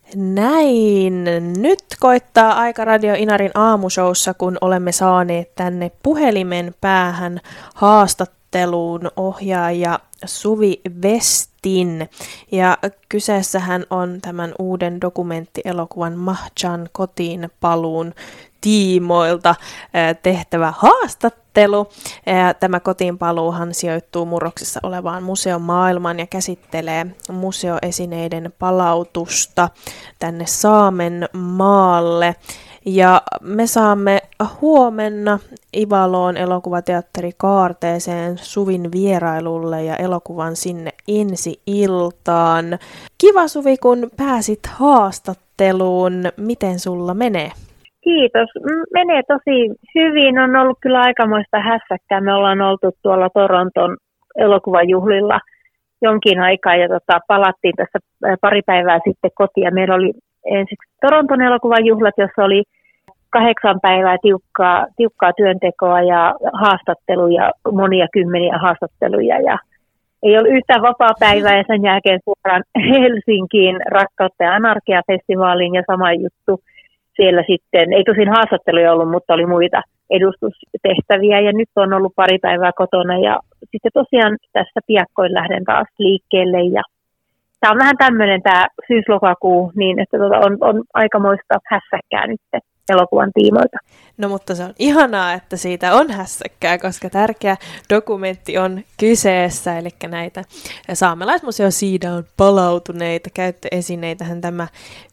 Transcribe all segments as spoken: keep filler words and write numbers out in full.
Näin. Nyt koittaa aika Radio Inarin aamushowssa, kun olemme saaneet tänne puhelimen päähän haastatteluun ohjaaja Suvi Westin. Ja kyseessähän on tämän uuden dokumenttielokuvan Mahjan kotiin paluun tiimoilta tehtävä haastattelu. Tämä kotiinpaluuhan sijoittuu murroksessa olevaan museomaailmaan ja käsittelee museoesineiden palautusta tänne Saamen maalle. Ja me saamme huomenna Ivaloon elokuvateatteri Kaarteeseen Suvin vierailulle ja elokuvan sinne ensi iltaan. Kiva Suvi, kun pääsit haastatteluun. Miten sulla menee? Kiitos. Menee tosi hyvin. On ollut kyllä aikamoista hässäkkää. Me ollaan oltu tuolla Toronton elokuvajuhlilla jonkin aikaa ja tota, palattiin tässä pari päivää sitten kotiin. Meillä oli ensiksi Toronton elokuvajuhlat, jossa oli kahdeksan päivää tiukkaa, tiukkaa työntekoa ja haastatteluja, monia kymmeniä haastatteluja. Ja ei ollut yhtään vapaa päivää ja sen jälkeen suoraan Helsinkiin Rakkautta ja Anarkia-festivaaliin ja sama juttu. Siellä sitten, ei tosin haastatteluja ollut, mutta oli muita edustustehtäviä ja nyt on ollut pari päivää kotona ja sitten tosiaan tässä piakkoin lähden taas liikkeelle ja tämä on vähän tämmöinen tämä syys-lokakuu, niin että tuota on, on aikamoista hässäkkää nyt elokuvan tiimoilta. No mutta se on ihanaa, että siitä on hässäkkää, koska tärkeä dokumentti on kyseessä, eli näitä Saamelaismuseo siitä on palautuneita käyttöesineitähän tämä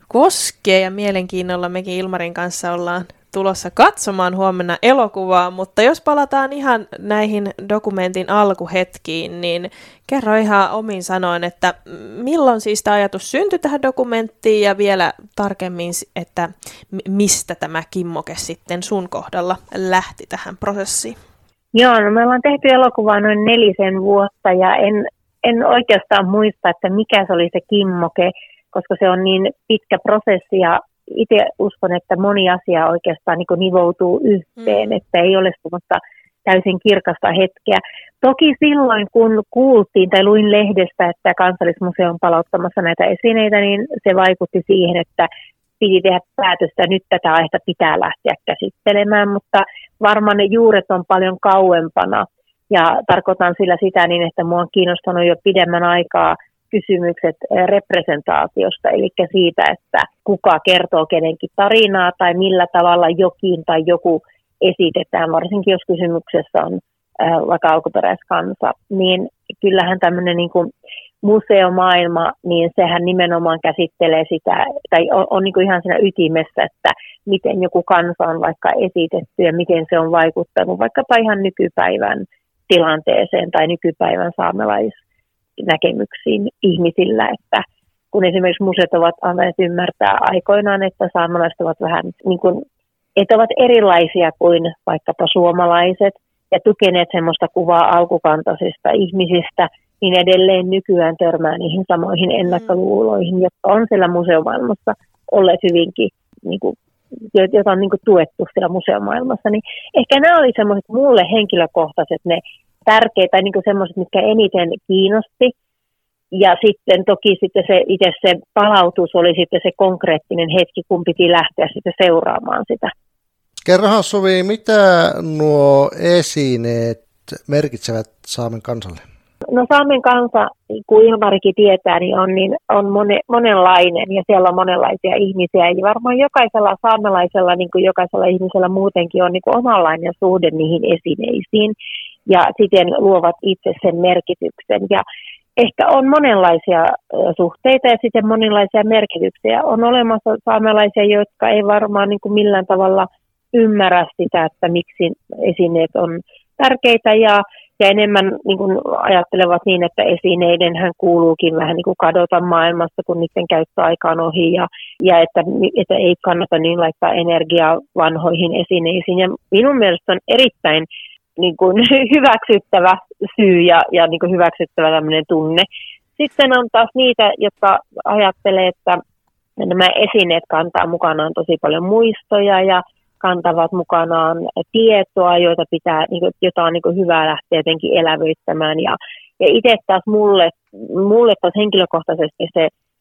koskee ja mielenkiinnolla mekin Ilmarin kanssa ollaan tulossa katsomaan huomenna elokuvaa, mutta jos palataan ihan näihin dokumentin alkuhetkiin, niin kerro ihan omin sanoin, että milloin siis tämä ajatus syntyi tähän dokumenttiin ja vielä tarkemmin, että mistä tämä kimmoke sitten sun kohdalla lähti tähän prosessiin? Joo, no me ollaan tehty elokuvaa noin nelisen vuotta ja en, en oikeastaan muista, että mikä se oli se kimmoke, koska se on niin pitkä prosessi ja itse uskon, että moni asia oikeastaan niin kuin nivoutuu yhteen, mm. että ei ole sellaista täysin kirkasta hetkeä. Toki silloin, kun kuultiin tai luin lehdestä, että Kansallismuseo on palauttamassa näitä esineitä, niin se vaikutti siihen, että piti tehdä päätöstä, nyt tätä aihetta pitää lähteä käsittelemään, mutta varmaan ne juuret on paljon kauempana. Ja tarkoitan sillä sitä niin, että minua on kiinnostanut jo pidemmän aikaa kysymykset representaatiosta, eli siitä, että kuka kertoo kenenkin tarinaa tai millä tavalla jokin tai joku esitetään, varsinkin jos kysymyksessä on äh, vaikka alkuperäiskansa, niin kyllähän tämmöinen niin kuin museomaailma, niin sehän nimenomaan käsittelee sitä, tai on, on niin kuin ihan siinä ytimessä, että miten joku kansa on vaikka esitetty ja miten se on vaikuttanut vaikkapa ihan nykypäivän tilanteeseen tai nykypäivän saamelaisnäkemyksiin ihmisillä, että kun esimerkiksi museot ovat antaneet ymmärtää aikoinaan, että saamelaiset ovat vähän niin kuin, että ovat erilaisia kuin vaikkapa suomalaiset ja tukeneet semmoista kuvaa alkukantaisista ihmisistä, niin edelleen nykyään törmää niihin samoihin ennakkoluuloihin, jotka on siellä museomaailmassa olleet hyvinkin, niin kuin, joita on niin kuin tuettu siellä museomaailmassa. Niin ehkä nämä oli semmoiset mulle henkilökohtaiset ne tärkeitä, niin kuin semmoiset, mitkä eniten kiinnosti. Ja sitten toki sitten se itse se palautus oli sitten se konkreettinen hetki, kun piti lähteä sitten seuraamaan sitä. Kerrohan Suvi, mitä nuo esineet merkitsevät Saamen kansalle? No Saamen kansa, kun Ilmarikin tietää, niin on, niin on mone, monenlainen ja siellä on monenlaisia ihmisiä. Ja varmaan jokaisella saamelaisella, niin kuin jokaisella ihmisellä muutenkin on niin kuin omanlainen suhde niihin esineisiin ja siten luovat itse sen merkityksen. Ja ehkä on monenlaisia suhteita ja sitten monenlaisia merkityksiä. On olemassa saamelaisia, jotka ei varmaan niin kuin millään tavalla ymmärrä sitä, että miksi esineet on tärkeitä ja, ja enemmän niin kuin ajattelevat niin, että esineidenhän kuuluukin vähän niin kuin kadota maailmasta, kun niiden käyttöaika on ohi ja, ja että, että ei kannata niin laittaa energiaa vanhoihin esineisiin. Ja minun mielestä on erittäin niin kuin hyväksyttävä syy ja, ja niin kuin hyväksyttävä tämmöinen tunne. Sitten on taas niitä, jotka ajattelee, että nämä esineet kantaa mukanaan tosi paljon muistoja ja kantavat mukanaan tietoa, joita pitää, jota on niin hyvä lähteä jotenkin elävöittämään. Ja, ja itse taas mulle, mulle taas henkilökohtaisesti se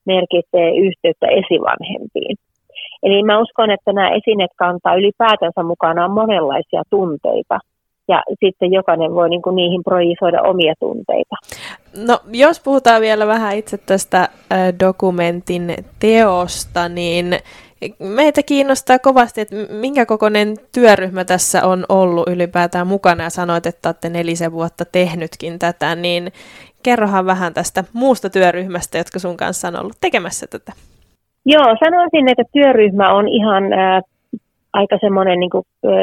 merkitsee yhteyttä esivanhempiin. Eli mä uskon, että nämä esineet kantaa ylipäätänsä mukanaan monenlaisia tunteita. Ja sitten jokainen voi niin kuin niihin projisoida omia tunteita. No, jos puhutaan vielä vähän itse tästä dokumentin teosta, niin meitä kiinnostaa kovasti, että minkä kokoinen työryhmä tässä on ollut ylipäätään mukana, ja sanoit, että olette nelisen vuotta tehnytkin tätä, niin kerrohan vähän tästä muusta työryhmästä, jotka sun kanssa on ollut tekemässä tätä. Joo, sanoisin, että työryhmä on ihan äh, aika semmoinen niin kuin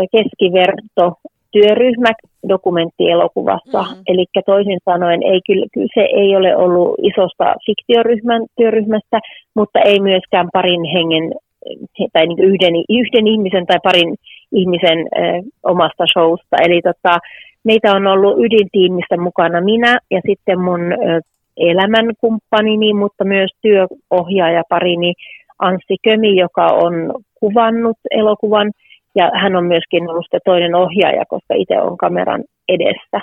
keskiverto työryhmä dokumenttielokuvassa. Mm-hmm. Eli toisin sanoen ei, kyllä, se ei ole ollut isosta fiktioryhmän työryhmästä, mutta ei myöskään parin hengen tai niin yhden, yhden ihmisen tai parin ihmisen äh, omasta showsta. Eli tota, meitä on ollut ydintiimistä mukana minä ja sitten mun äh, elämänkumppanini, mutta myös työohjaajaparini Anssi Kömi, joka on kuvannut elokuvan. Ja hän on myöskin ollut se toinen ohjaaja, koska itse on kameran edessä.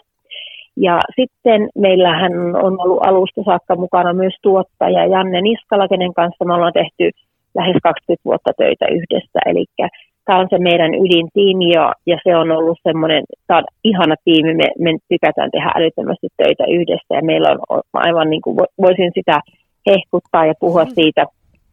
Ja sitten meillähän on ollut alusta saakka mukana myös tuottaja Janne Niskala, kenen kanssa me ollaan tehty lähes kaksikymmentä vuotta töitä yhdessä. Eli tämä on se meidän ydintiimi ja, ja se on ollut semmoinen, tämä on ihana tiimi, me, me tykätään tehdä älyttömästi töitä yhdessä ja meillä on aivan niin kuin voisin sitä hehkuttaa ja puhua siitä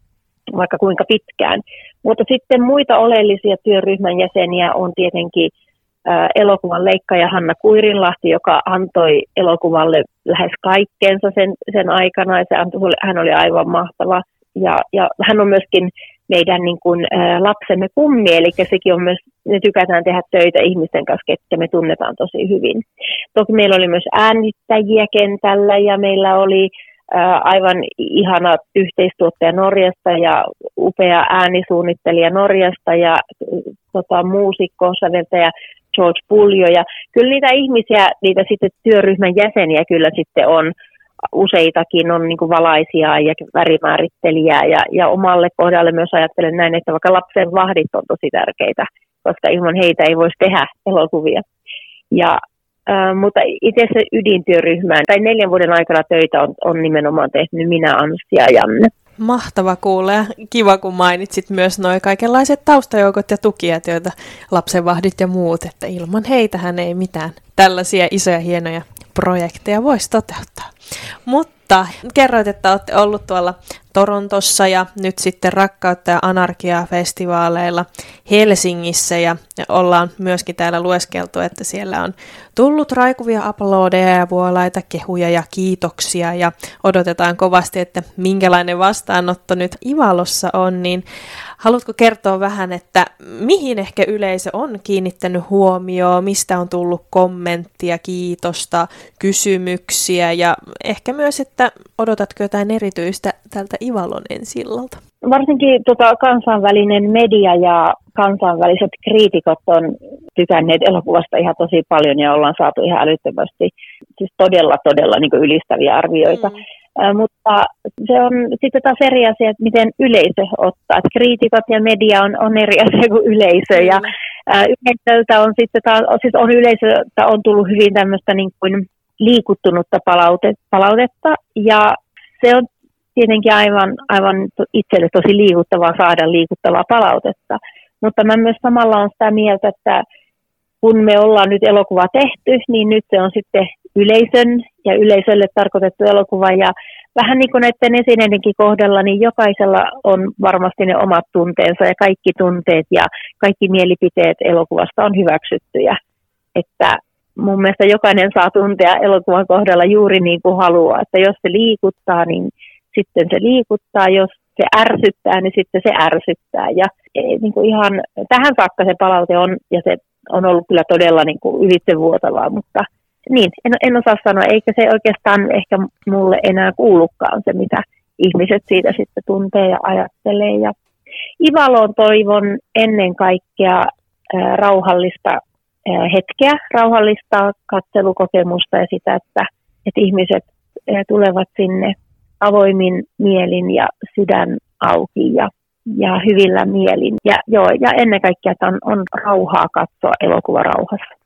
vaikka kuinka pitkään. Mutta sitten muita oleellisia työryhmän jäseniä on tietenkin ää, elokuvan leikkaaja Hanna Kuirinlahti, joka antoi elokuvalle lähes kaikkeensa sen, sen aikana ja se antoi, hän oli aivan mahtava. Ja, ja hän on myöskin meidän niin kuin, ä, lapsemme kummi, eli sekin on myös, me tykätään tehdä töitä ihmisten kanssa, ketkä me tunnetaan tosi hyvin. Toki meillä oli myös äänittäjiä kentällä ja meillä oli ä, aivan ihana yhteistuottaja Norjasta ja upea äänisuunnittelija Norjasta ja tota, muusikko, säveltäjä George Puljo. Ja kyllä niitä ihmisiä, niitä sitten työryhmän jäseniä kyllä sitten on. Useitakin on niin kuin valaisijaa ja värimäärittelijää ja, ja omalle kohdalle myös ajattelen näin, että vaikka lapsen vahdit on tosi tärkeitä, koska ilman heitä ei voisi tehdä elokuvia. Ja, äh, mutta itse se ydintyöryhmään tai neljän vuoden aikana töitä on, on nimenomaan tehnyt minä, Anssi ja Janne. Mahtava kuulla. Kiva, kun mainitsit myös nuo kaikenlaiset taustajoukot ja tukijat, joita lapsenvahdit ja muut, että ilman heitähän ei mitään tällaisia isoja hienoja projekteja voisi toteuttaa. Mutta kerroit, että olette ollut tuolla Torontossa ja nyt sitten Rakkautta ja Anarkiaa-festivaaleilla Helsingissä ja ollaan myöskin täällä lueskeltu, että siellä on tullut raikuvia aplodeja ja vuolaita kehuja ja kiitoksia ja odotetaan kovasti, että minkälainen vastaanotto nyt Ivalossa on, niin haluatko kertoa vähän, että mihin ehkä yleisö on kiinnittänyt huomioon, mistä on tullut kommenttia, kiitosta, kysymyksiä ja ehkä myös, että odotatko jotain erityistä tältä Ivalon ensillalta? Varsinkin tota, kansainvälinen media ja kansainväliset kriitikot on tykänneet elokuvasta ihan tosi paljon ja ollaan saatu ihan älyttömästi siis todella, todella niin kuin ylistäviä arvioita. Mm. Äh, mutta se on sitten taas eri asia, että miten yleisö ottaa. Että kriitikot ja media on, on eri asia kuin yleisö. Mm. Ja äh, yleisöltä on sitten taas, siis on yleisöltä on tullut hyvin tämmöistä niin kuin liikuttunutta palautetta, palautetta ja se on tietenkin aivan, aivan itselle tosi liikuttavaa saada liikuttavaa palautetta, mutta mä myös samalla on sitä mieltä, että kun me ollaan nyt elokuva tehty, niin nyt se on sitten yleisön ja yleisölle tarkoitettu elokuva ja vähän niin kuin näiden esineidenkin kohdalla, niin jokaisella on varmasti ne omat tunteensa ja kaikki tunteet ja kaikki mielipiteet elokuvasta on hyväksyttyjä, että mun mielestä jokainen saa tuntea elokuvan kohdalla juuri niin kuin haluaa, että jos se liikuttaa, niin sitten se liikuttaa, jos se ärsyttää, niin sitten se ärsyttää. Ja niin kuin ihan tähän saakka se palaute on, ja se on ollut kyllä todella niin kuin ylitsevuotavaa, mutta niin, en, en osaa sanoa, eikä se oikeastaan ehkä mulle enää kuulukaan se, mitä ihmiset siitä sitten tuntee ja ajattelee. Ja Ivaloon toivon ennen kaikkea ää, rauhallista ää, hetkeä, rauhallista katselukokemusta ja sitä, että, että ihmiset ää, tulevat sinne avoimin mielin ja sydän auki ja, ja hyvillä mielin. Ja, joo, ja ennen kaikkea, että on, on rauhaa katsoa elokuva rauhassa.